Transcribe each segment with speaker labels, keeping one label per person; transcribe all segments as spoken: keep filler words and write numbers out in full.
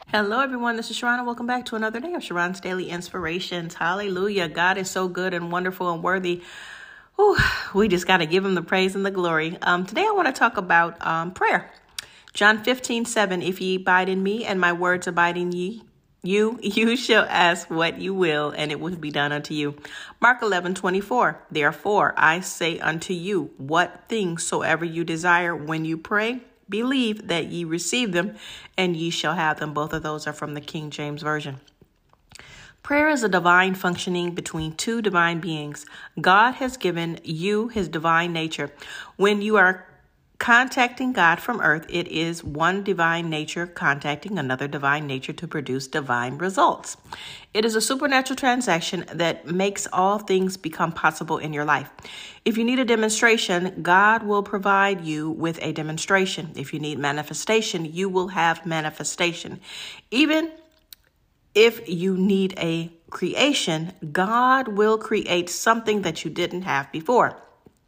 Speaker 1: Hello, everyone. This is Sharon, and welcome back to another day of Sharon's Daily Inspirations. Hallelujah. God is so good and wonderful and worthy. Whew, we just got to give him the praise and the glory. Um, today, I want to talk about um, prayer. John fifteen, seven, if ye abide in me and my words abide in ye, you, you shall ask what you will, and it will be done unto you. Mark eleven, twenty-four, therefore I say unto you, what things soever you desire when you pray, believe that ye receive them, and ye shall have them. Both of those are from the King James Version. Prayer is a divine functioning between two divine beings. God has given you his divine nature. When you are contacting God from earth, it is one divine nature contacting another divine nature to produce divine results. It is a supernatural transaction that makes all things become possible in your life. If you need a demonstration, God will provide you with a demonstration. If you need manifestation, you will have manifestation. Even if you need a creation, God will create something that you didn't have before.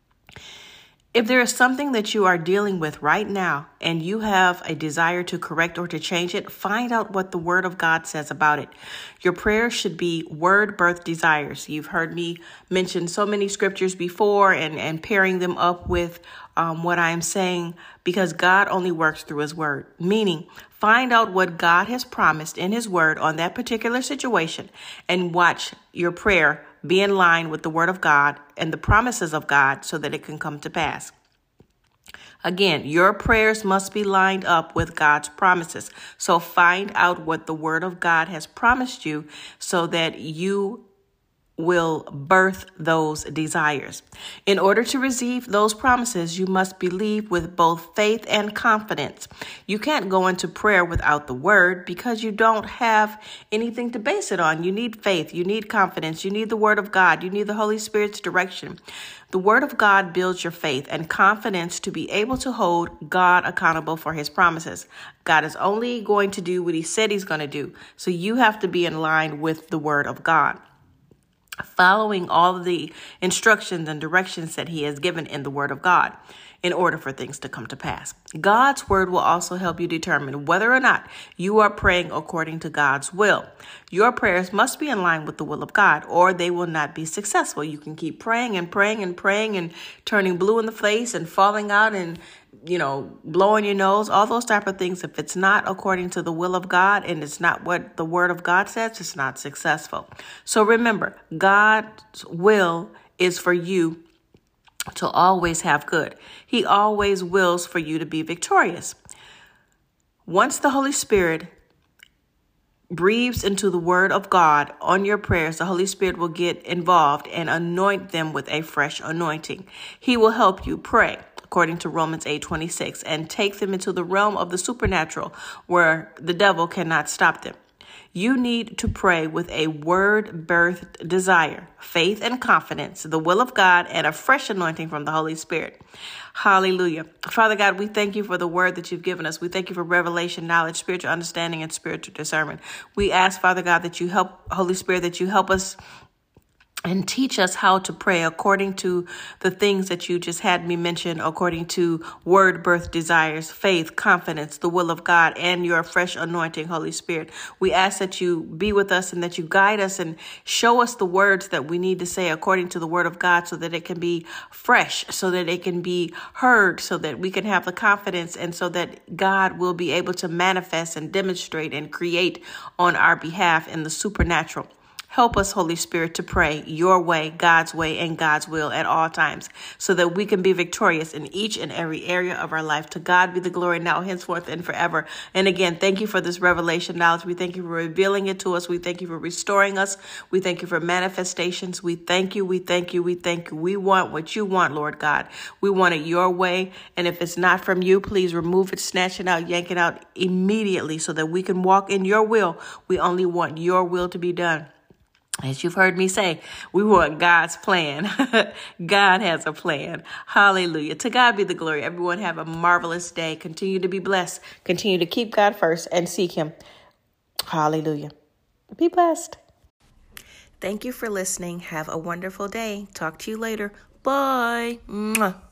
Speaker 1: If there is something that you are dealing with right now and you have a desire to correct or to change it, find out what the Word of God says about it. Your prayer should be word-birth desires. You've heard me mention so many scriptures before and, and pairing them up with um, what I am saying, because God only works through his word. Meaning, find out what God has promised in his word on that particular situation and watch your prayer be in line with the word of God and the promises of God so that it can come to pass. Again, your prayers must be lined up with God's promises. So find out what the word of God has promised you so that you will birth those desires. In order to receive those promises, you must believe with both faith and confidence. You can't go into prayer without the word because you don't have anything to base it on. You need faith. You need confidence. You need the word of God. You need the Holy Spirit's direction. The word of God builds your faith and confidence to be able to hold God accountable for his promises. God is only going to do what he said he's going to do. So you have to be in line with the word of God, following all of the instructions and directions that he has given in the word of God in order for things to come to pass. God's word will also help you determine whether or not you are praying according to God's will. Your prayers must be in line with the will of God, or they will not be successful. You can keep praying and praying and praying and turning blue in the face and falling out and you know, blowing your nose, all those type of things. If it's not according to the will of God and it's not what the word of God says, it's not successful. So remember, God's will is for you to always have good. He always wills for you to be victorious. Once the Holy Spirit breathes into the word of God on your prayers, the Holy Spirit will get involved and anoint them with a fresh anointing. He will help you pray according to Romans eight twenty-six, and take them into the realm of the supernatural where the devil cannot stop them. You need to pray with a word-birthed desire, faith and confidence, the will of God, and a fresh anointing from the Holy Spirit. Hallelujah. Father God, we thank you for the word that you've given us. We thank you for revelation, knowledge, spiritual understanding, and spiritual discernment. We ask, Father God, that you help, Holy Spirit, that you help us and teach us how to pray according to the things that you just had me mention, according to word birth desires, faith, confidence, the will of God, and your fresh anointing, Holy Spirit. We ask that you be with us and that you guide us and show us the words that we need to say according to the word of God so that it can be fresh, so that it can be heard, so that we can have the confidence, and so that God will be able to manifest and demonstrate and create on our behalf in the supernatural. Help us, Holy Spirit, to pray your way, God's way, and God's will at all times so that we can be victorious in each and every area of our life. To God be the glory now, henceforth, and forever. And again, thank you for this revelation knowledge. We thank you for revealing it to us. We thank you for restoring us. We thank you for manifestations. We thank you. We thank you. We thank you. We want what you want, Lord God. We want it your way. And if it's not from you, please remove it, snatch it out, yank it out immediately so that we can walk in your will. We only want your will to be done. As you've heard me say, we want God's plan. God has a plan. Hallelujah. To God be the glory. Everyone have a marvelous day. Continue to be blessed. Continue to keep God first and seek him. Hallelujah. Be blessed. Thank you for listening. Have a wonderful day. Talk to you later. Bye. Mwah.